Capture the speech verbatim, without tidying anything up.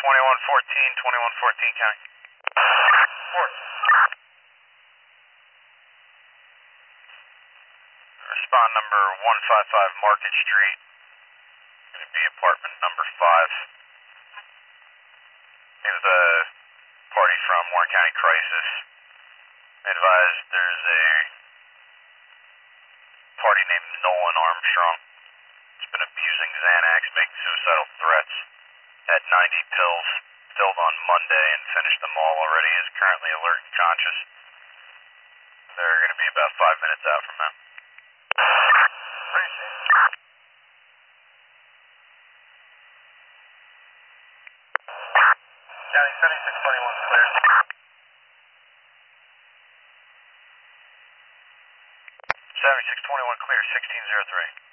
twenty-one fourteen, twenty-one fourteen county. Four. Respond number one five five Market Street. Going to be apartment number five. It was a party from Warren County Crisis. Advised there's a party named Nolan Armstrong. He's been abusing Xanax, making suicidal threats. Had ninety pills filled on Monday and finished them all already. He is currently alert and conscious. They're going to be about five minutes out from now. Appreciate it. County seventy-six twenty-one clear. seventy-six twenty-one clear, sixteen oh three.